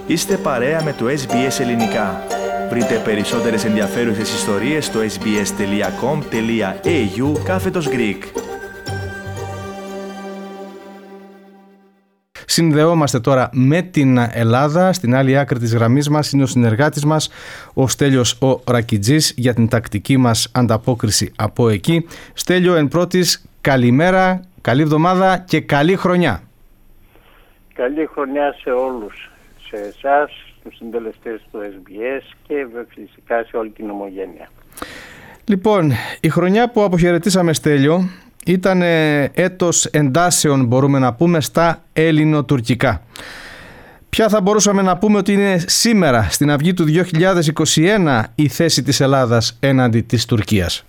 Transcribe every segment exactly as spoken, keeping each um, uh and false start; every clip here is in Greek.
Είστε παρέα με το ες μπι ες Ελληνικά. Βρείτε περισσότερες ενδιαφέρουσες ιστορίες στο sbs.com.au κάθετος Greek. Συνδεόμαστε τώρα με την Ελλάδα. Στην άλλη άκρη της γραμμής μας είναι ο συνεργάτης μας, ο Στέλιος ο Ρακιτζής, για την τακτική μας ανταπόκριση από εκεί. Στέλιο, εν πρώτης, καλημέρα, καλή εβδομάδα και καλή χρονιά. Καλή χρονιά σε όλους, σε εσάς, τους συντελεστές του ες μπι ες και φυσικά σε όλη την ομογένεια. Λοιπόν, η χρονιά που αποχαιρετήσαμε, Στέλιο, ήταν έτος εντάσεων, μπορούμε να πούμε, στα ελληνοτουρκικά. Ποια θα μπορούσαμε να πούμε ότι είναι σήμερα, στην αυγή του δύο χιλιάδες είκοσι ένα, η θέση της Ελλάδας έναντι της Τουρκίας?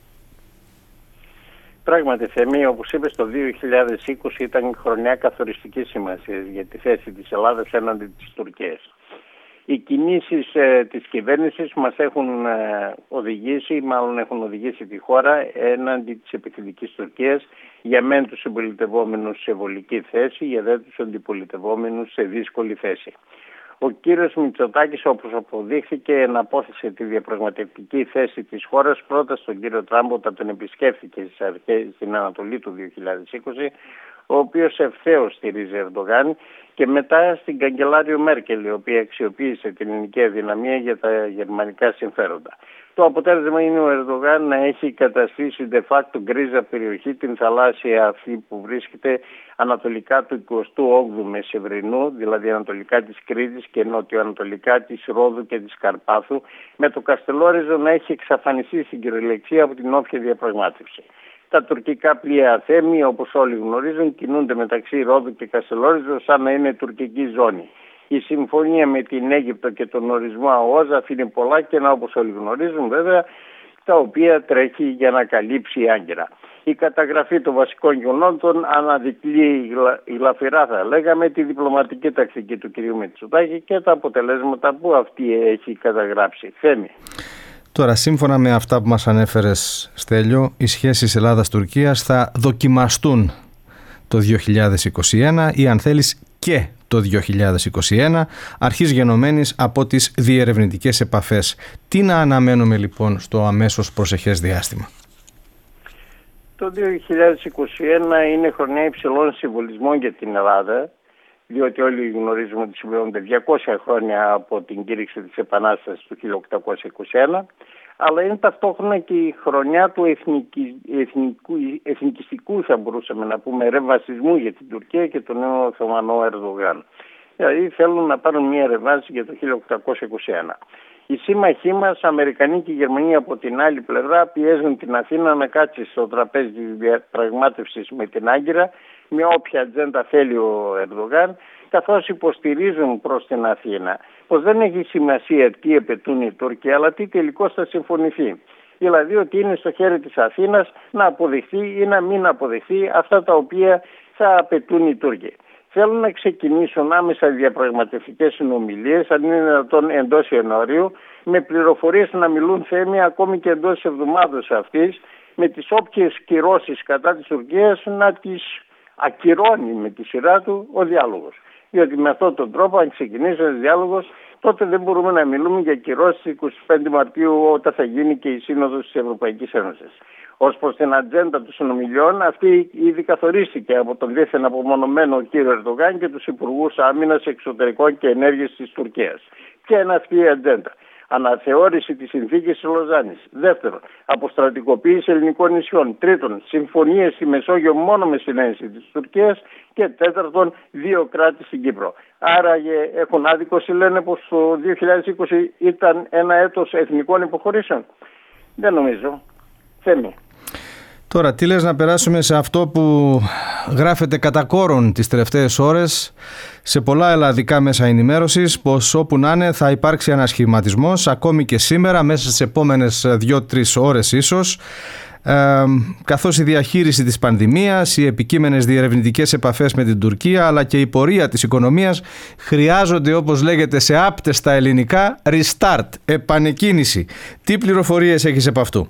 Πράγματι, Θέμη, όπως είπες, το δύο χιλιάδες είκοσι ήταν χρονιά καθοριστικής σημασίας για τη θέση της Ελλάδας έναντι της Τουρκίας. Οι κινήσεις ε, της κυβέρνησης μας έχουν ε, οδηγήσει, μάλλον έχουν οδηγήσει τη χώρα έναντι της επιθετικής Τουρκίας, για μεν τους συμπολιτευόμενους σε βολική θέση, για δε τους αντιπολιτευόμενους σε δύσκολη θέση. Ο κύριος Μητσοτάκης, όπως αποδείχθηκε, εναπόθεσε τη διαπραγματευτική θέση της χώρας πρώτα στον κύριο Τραμπ όταν τον επισκέφθηκε στις αρχές, στην Ανατολή του δύο χιλιάδες είκοσι, ο οποίος ευθέως στηρίζει Ερντογάν, και μετά στην καγκελάριο Μέρκελ, η οποία αξιοποίησε την ελληνική αδυναμία για τα γερμανικά συμφέροντα. Το αποτέλεσμα είναι ο Ερντογάν να έχει καταστήσει de facto γκρίζα περιοχή την θαλάσσια αυτή που βρίσκεται ανατολικά του εικοστού όγδοου Μεσευρινού, δηλαδή ανατολικά της Κρήτης και νοτιοανατολικά της Ρόδου και της Καρπάθου, με το Καστελόριζο να έχει εξαφανιστεί στην κυριολεξία από την όποια διαπραγμάτευση. Τα τουρκικά πλοία, Θέμη, όπως όλοι γνωρίζουν, κινούνται μεταξύ Ρόδου και Καστελόριζο σαν να είναι τουρκική ζώνη. Η συμφωνία με την Αίγυπτο και τον ορισμό ΑΟΖ αφήνει πολλά κενά, όπως όλοι γνωρίζουν βέβαια, τα οποία τρέχει για να καλύψει η Άγκυρα. Η καταγραφή των βασικών γεγονότων αναδεικνύει γλαφυρά, θα λέγαμε, τη διπλωματική τακτική του κ. Μητσοτάκη και τα αποτελέσματα που αυτή έχει καταγράψει. Θέμη. Τώρα, σύμφωνα με αυτά που μας ανέφερες, Στέλιο, οι σχέσεις Ελλάδας-Τουρκίας θα δοκιμαστούν το δύο χιλιάδες είκοσι ένα ή, αν θέλεις, και το δύο χιλιάδες είκοσι ένα, αρχής γενομένης από τις διερευνητικές επαφές. Τι να αναμένουμε λοιπόν στο αμέσως προσεχές διάστημα? Το δύο χιλιάδες είκοσι ένα είναι χρονιά υψηλών συμβολισμών για την Ελλάδα, διότι όλοι γνωρίζουμε ότι συμπληρώνονται διακόσια χρόνια από την κήρυξη της Επανάστασης του χίλια οκτακόσια είκοσι ένα, αλλά είναι ταυτόχρονα και η χρονιά του εθνικι... εθνικού... εθνικιστικού, θα μπορούσαμε να πούμε, ρεβασισμού για την Τουρκία και τον νέο Οθωμανό Ερντογάν. Δηλαδή θέλουν να πάρουν μια ρεβάση για το χίλια οκτακόσια είκοσι ένα. Οι σύμμαχοί μας, Αμερικανοί και Γερμανοί, από την άλλη πλευρά, πιέζουν την Αθήνα να κάτσει στο τραπέζι της διαπραγμάτευσης με την Άγκυρα, με όποια ατζέντα θέλει ο Ερντογάν, καθώς υποστηρίζουν προς την Αθήνα πως δεν έχει σημασία τι επαιτούν οι Τούρκοι, αλλά τι τελικώς θα συμφωνηθεί. Δηλαδή ότι είναι στο χέρι της Αθήνας να αποδεχθεί ή να μην αποδεχθεί αυτά τα οποία θα απαιτούν οι Τούρκοι. Θέλουν να ξεκινήσουν άμεσα διαπραγματευτικές συνομιλίες, αν είναι δυνατόν εντός Ιανουαρίου, με πληροφορίες να μιλούν, Θέμη, ακόμη και εντός εβδομάδος αυτής, με τις όποιες κυρώσεις κατά της Τουρκίας να τις ακυρώνει με τη σειρά του ο διάλογος. Διότι με αυτόν τον τρόπο, αν ξεκινήσει ο διάλογος, τότε δεν μπορούμε να μιλούμε για κυρώσεις εικοστή πέμπτη Μαρτίου, όταν θα γίνει και η Σύνοδος της Ευρωπαϊκής Ένωσης. Ως προς την ατζέντα των συνομιλιών, αυτή ήδη καθορίστηκε από τον δίθεν απομονωμένο κύριο Ερντογάν και τους υπουργούς άμυνας, εξωτερικών και ενέργειας της Τουρκίας. Ποια είναι αυτή η ατζέντα? Αναθεώρηση της συνθήκης της Λοζάνης. Δεύτερον, αποστρατικοποίηση ελληνικών νησιών. Τρίτον, συμφωνίες στη Μεσόγειο μόνο με συνένεση της Τουρκίας. Και τέταρτον, δύο κράτη στην Κύπρο. Άρα έχουν άδικο, λένε, πως το δύο χιλιάδες είκοσι ήταν ένα έτος εθνικών υποχωρήσεων. Δεν νομίζω. Θέμη. Τώρα, τι λες να περάσουμε σε αυτό που γράφεται κατά κόρον τις τελευταίες ώρες σε πολλά ελλαδικά μέσα ενημέρωσης, πως όπου να είναι θα υπάρξει ανασχηματισμός, ακόμη και σήμερα, μέσα στις επόμενες δύο-τρεις ώρες ίσως, ε, καθώς η διαχείριση της πανδημίας, οι επικείμενες διερευνητικές επαφές με την Τουρκία, αλλά και η πορεία της οικονομίας χρειάζονται, όπως λέγεται σε άπτεστα ελληνικά, restart, επανεκκίνηση. Τι πληροφορίες έχεις επ' αυτού?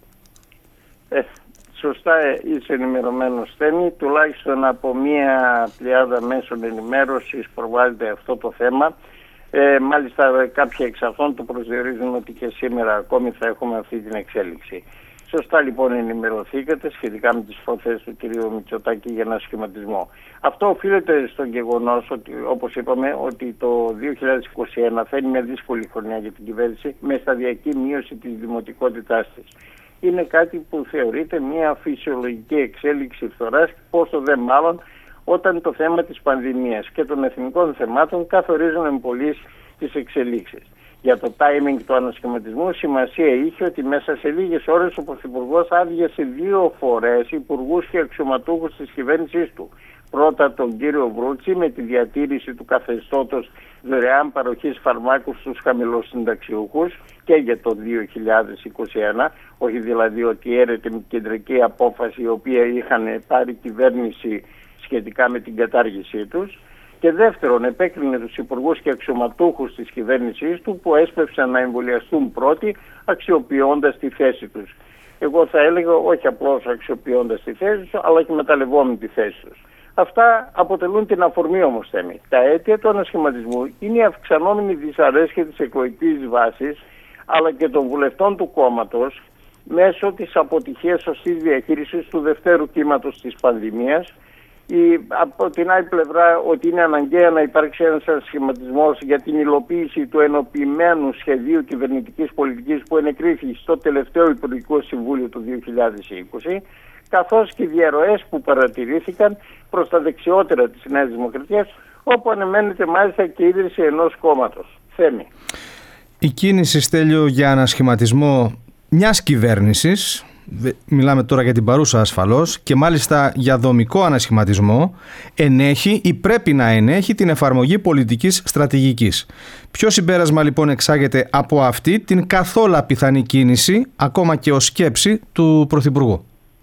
Ε, σωστά είσαι ενημερωμένος, Θέμη. Τουλάχιστον από μία πλειάδα μέσων ενημέρωσης προβάλλεται αυτό το θέμα. Ε, μάλιστα κάποιοι εξ αυτών το προσδιορίζουν ότι και σήμερα ακόμη θα έχουμε αυτή την εξέλιξη. Σωστά λοιπόν ενημερωθήκατε σχετικά με τις προθέσεις του κ. Μητσοτάκη για ένα σχηματισμό. Αυτό οφείλεται στο γεγονός ότι, όπως είπαμε, ότι το δύο χιλιάδες είκοσι ένα θα είναι μια δύσκολη χρονιά για την κυβέρνηση με σταδιακή μείωση της δημοτικότητάς της. Είναι κάτι που θεωρείται μια φυσιολογική εξέλιξη φθοράς, πόσο δε μάλλον όταν το θέμα της πανδημίας και των εθνικών θεμάτων καθορίζουν εμπολείς τις εξελίξεις. Για το timing του ανασχηματισμού σημασία είχε ότι μέσα σε λίγες ώρες ο Πρωθυπουργός άδειασε δύο φορές υπουργούς και αξιωματούχους της κυβέρνησής του. Πρώτα τον κύριο Βρούτση με τη διατήρηση του καθεστώτος δωρεάν παροχής φαρμάκου στους χαμηλοσυνταξιούχους και για το δύο χιλιάδες είκοσι ένα, όχι δηλαδή ότι έρεται με κεντρική απόφαση η οποία είχαν πάρει κυβέρνηση σχετικά με την κατάργησή τους. Και δεύτερον, επέκρινε τους υπουργούς και αξιωματούχους της κυβέρνησής του που έσπευσαν να εμβολιαστούν πρώτοι αξιοποιώντας τη θέση τους. Εγώ θα έλεγα όχι απλώς αξιοποιώντας τη θέση τους, αλλά και μεταλλευόμενη τη θέση τους. Αυτά αποτελούν την αφορμή όμως, Θέμη. Τα αίτια του ανασχηματισμού είναι η αυξανόμενη δυσαρέσκεια της εκλογικής βάσης, αλλά και των βουλευτών του κόμματος, μέσω της αποτυχίας σωστής διαχείρισης του δευτέρου κύματος της πανδημίας. Η, από την άλλη πλευρά ότι είναι αναγκαία να υπάρξει ένας σχηματισμός για την υλοποίηση του ενοποιημένου σχεδίου κυβερνητικής πολιτικής που ενεκρίθη στο τελευταίο Υπουργικό Συμβούλιο του δύο χιλιάδες είκοσι, καθώς και διαρροές που παρατηρήθηκαν προς τα δεξιότερα της Νέας Δημοκρατίας, όπου ανεμένεται μάλιστα και η ίδρυση ενός κόμματος. Θέμη. Η κίνηση, Στέλιο, για ανασχηματισμό μιας κυβέρνησης, μιλάμε τώρα για την παρούσα ασφαλώς, και μάλιστα για δομικό ανασχηματισμό, ενέχει ή πρέπει να ενέχει την εφαρμογή πολιτικής στρατηγικής. Ποιο συμπέρασμα λοιπόν εξάγεται από αυτή την καθόλου πιθανή κίνηση, ακόμα και ως σκέψη του Πρωθυπουργού?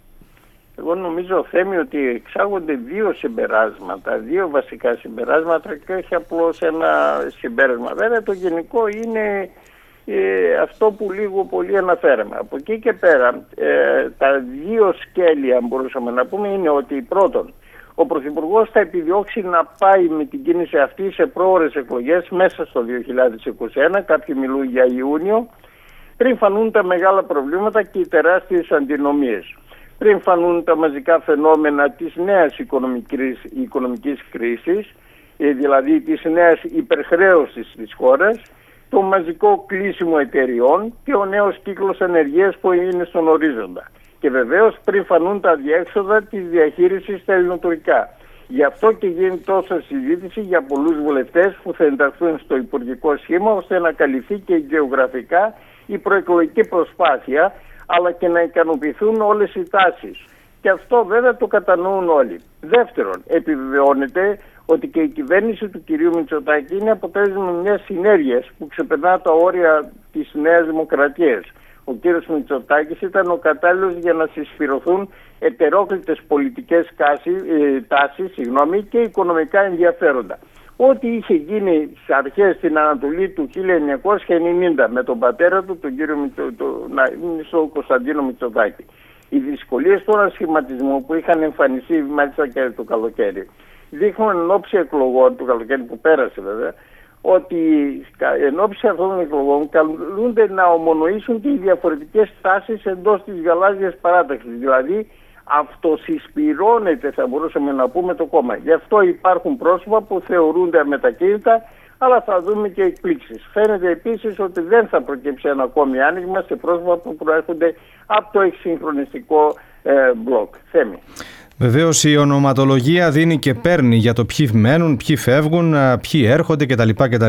Εγώ νομίζω, Θέμη, ότι εξάγονται δύο συμπεράσματα, δύο βασικά συμπεράσματα και όχι απλώς ένα συμπέρασμα. Βέβαια το γενικό είναι ε, αυτό που λίγο πολύ αναφέραμε. Από εκεί και πέρα ε, τα δύο σκέλη, αν μπορούσαμε να πούμε, είναι ότι πρώτον, ο Πρωθυπουργός θα επιδιώξει να πάει με την κίνηση αυτή σε πρόωρες εκλογές μέσα στο δύο χιλιάδες είκοσι ένα, κάποιοι μιλούν για Ιούνιο, πριν φανούν τα μεγάλα προβλήματα και οι τεράστιες αντινομίες. Πριν φανούν τα μαζικά φαινόμενα της νέας οικονομικής, οικονομικής κρίσης, δηλαδή της νέας υπερχρέωσης της χώρας, το μαζικό κλείσιμο εταιριών και ο νέος κύκλος ανεργίας που είναι στον ορίζοντα. Και βεβαίως πριν φανούν τα διέξοδα της διαχείρισης στα ελληνοτουρκικά. Γι' αυτό και γίνει τόσα συζήτηση για πολλούς βουλευτές που θα ενταχθούν στο υπουργικό σχήμα, ώστε να καλυφθεί και γεωγραφικά η προεκλογική προσπάθεια, αλλά και να ικανοποιηθούν όλες οι τάσεις. Και αυτό βέβαια το κατανοούν όλοι. Δεύτερον, επιβεβαιώνεται ότι και η κυβέρνηση του κυρίου Μητσοτάκη είναι αποτέλεσμα μιας συνέργειας που ξεπερνά τα όρια της Νέας Δημοκρατίας. Ο κύριος Μητσοτάκης ήταν ο κατάλληλος για να συσφυρωθούν ετερόκλητες πολιτικές τάσεις συγγνώμη, και οικονομικά ενδιαφέροντα. Ό,τι είχε γίνει στις αρχές στην Ανατολή του χίλια εννιακόσια ενενήντα με τον πατέρα του, τον κύριο Μητσο, το, Κωνσταντίνο Μητσοτάκη. Οι δυσκολίες του ανασχηματισμού που είχαν εμφανιστεί μάλιστα και το καλοκαίρι δείχνουν εν ώψη εκλογών, του καλοκαίρι που πέρασε βέβαια, ότι εν ώψη αυτών των εκλογών καλούνται να ομονοήσουν τις διαφορετικές τάσεις εντός της γαλάζιας παράταξης. Δηλαδή αυτοσυσπυρώνεται, θα μπορούσαμε να πούμε, το κόμμα. Γι' αυτό υπάρχουν πρόσωπα που θεωρούνται αμετακίνητα, αλλά θα δούμε και εκπλήξεις. Φαίνεται επίσης ότι δεν θα προκύψει ένα ακόμη άνοιγμα σε πρόσωπα που προέρχονται από το εξυγχρονιστικό ε, μπλοκ. Θέμη. Βεβαίως η ονοματολογία δίνει και παίρνει για το ποιοι μένουν, ποιοι φεύγουν, ποιοι έρχονται κτλ. κτλ.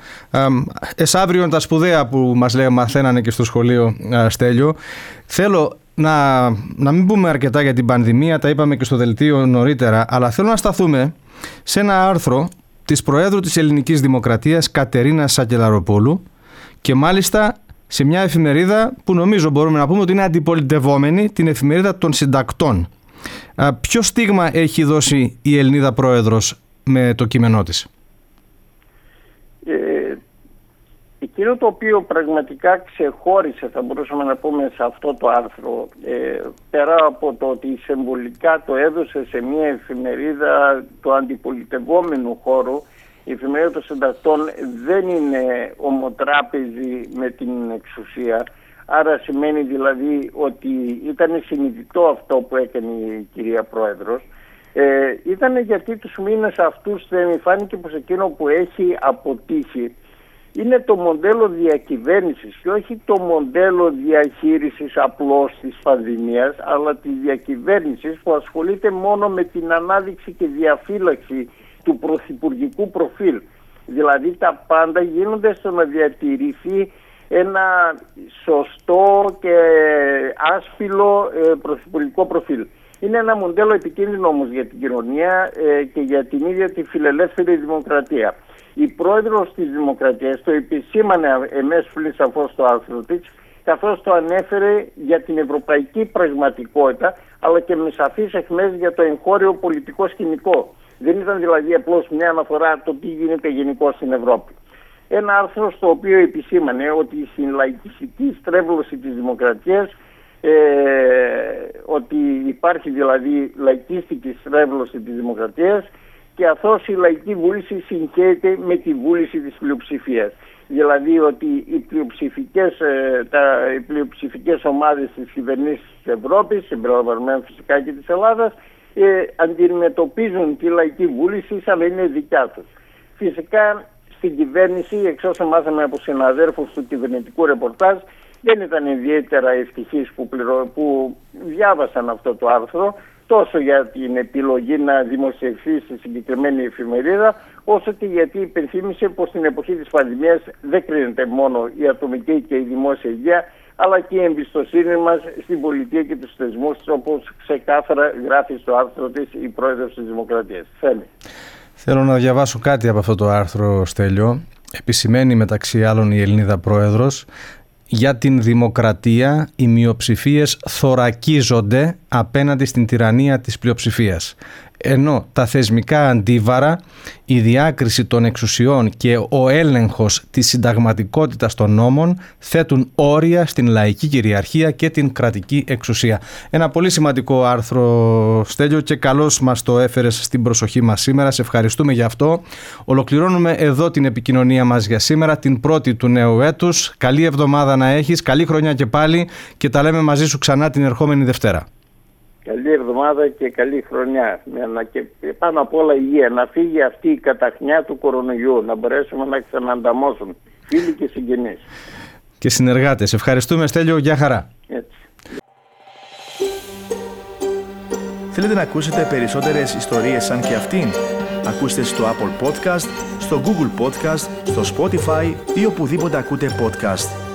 Εσαύριον τα σπουδαία που μας λέει, μαθαίνανε και στο σχολείο, Στέλιο. Θέλω να, να μην πούμε αρκετά για την πανδημία, τα είπαμε και στο δελτίο νωρίτερα, αλλά θέλω να σταθούμε σε ένα άρθρο της Προέδρου της Ελληνικής Δημοκρατίας Κατερίνας Σακελαροπούλου και μάλιστα σε μια εφημερίδα που νομίζω μπορούμε να πούμε ότι είναι αντιπολιτευόμενη, την εφημερίδα των συντακτών. Ποιο στίγμα έχει δώσει η Ελληνίδα Πρόεδρος με το κείμενό της? Ε, εκείνο το οποίο πραγματικά ξεχώρισε, θα μπορούσαμε να πούμε, σε αυτό το άρθρο, ε, πέρα από το ότι συμβολικά το έδωσε σε μια εφημερίδα του αντιπολιτευόμενου χώρου, Η εφημερίδα των συντακτών δεν είναι ομοτράπεζη με την εξουσία, άρα σημαίνει δηλαδή ότι ήταν συνειδητό αυτό που έκανε η κυρία Πρόεδρος. Ε, ήταν γιατί τους μήνες αυτούς δεν φάνηκε πως εκείνο που έχει αποτύχει είναι το μοντέλο διακυβέρνησης και όχι το μοντέλο διαχείρισης απλώς της πανδημίας, αλλά τη διακυβέρνησης που ασχολείται μόνο με την ανάδειξη και διαφύλαξη του πρωθυπουργικού προφίλ. Δηλαδή τα πάντα γίνονται στο να διατηρηθεί ένα σωστό και άσφυλο ε, πρωθυπουργικό προφίλ. Είναι ένα μοντέλο επικίνδυνο όμως για την κοινωνία ε, και για την ίδια τη φιλελεύθερη δημοκρατία. Η πρόεδρος της Δημοκρατίας το επισήμανε εμέσως πριν σαφώς στο άρθρο της, καθώς το ανέφερε για την ευρωπαϊκή πραγματικότητα, αλλά και με σαφείς αιχμές για το εγχώριο πολιτικό σκηνικό. Δεν ήταν δηλαδή απλώς μια αναφορά το τι γίνεται γενικώς στην Ευρώπη. Ένα άρθρο στο οποίο επισήμανε ότι στην λαϊκιστική στρέβλωση της δημοκρατίας, ε, ότι υπάρχει δηλαδή λαϊκιστική στρέβλωση της δημοκρατίας, και καθώς η λαϊκή βούληση συγχέεται με τη βούληση της πλειοψηφίας. Δηλαδή ότι οι πλειοψηφικές, ε, τα, οι πλειοψηφικές ομάδες της κυβερνήσης της Ευρώπης, συμπεριλαμβανομένων φυσικά και της Ελλάδας, ε, αντιμετωπίζουν τη λαϊκή βούληση σαν να είναι δικιά τους. Φυσικά στην κυβέρνηση, εξ όσων μάθαμε από συναδέρφους του κυβερνητικού ρεπορτάζ, δεν ήταν ιδιαίτερα ευτυχείς που, πληρω... που διάβασαν αυτό το άρθρο, τόσο για την επιλογή να δημοσιευθεί στη συγκεκριμένη εφημερίδα, όσο και γιατί υπενθύμησε πως στην εποχή της πανδημίας δεν κρίνεται μόνο η ατομική και η δημόσια υγεία, αλλά και η εμπιστοσύνη μας στην πολιτεία και τους θεσμούς, όπως ξεκάθαρα γράφει στο άρθρο της η Πρόεδρος της Δημοκρατίας. Θέλει. Θέλω να διαβάσω κάτι από αυτό το άρθρο, Στέλιο. Επισημαίνει μεταξύ άλλων η Ελληνίδα Πρόεδρος: για την δημοκρατία οι μειοψηφίες θωρακίζονται απέναντι στην τυραννία της πλειοψηφίας. Ενώ τα θεσμικά αντίβαρα, η διάκριση των εξουσιών και ο έλεγχος της συνταγματικότητας των νόμων θέτουν όρια στην λαϊκή κυριαρχία και την κρατική εξουσία. Ένα πολύ σημαντικό άρθρο, Στέλιο, και καλώς μας το έφερες στην προσοχή μας σήμερα. Σε ευχαριστούμε για αυτό. Ολοκληρώνουμε εδώ την επικοινωνία μας για σήμερα, την πρώτη του νέου έτους. Καλή εβδομάδα να έχεις, καλή χρονιά και πάλι, και τα λέμε μαζί σου ξανά την ερχόμενη Δευτέρα. Καλή εβδομάδα και καλή χρονιά. Και πάνω απ' όλα υγεία. Να φύγει αυτή η καταχνιά του κορονοϊού. Να μπορέσουμε να ξανανταμώσουν φίλοι και συγγενείς. Και συνεργάτες. Ευχαριστούμε, Στέλιο. Γεια χαρά. Έτσι. Θέλετε να ακούσετε περισσότερες ιστορίες σαν και αυτήν? Ακούστε στο Apple Podcast, στο Google Podcast, στο Spotify ή οπουδήποτε ακούτε podcast.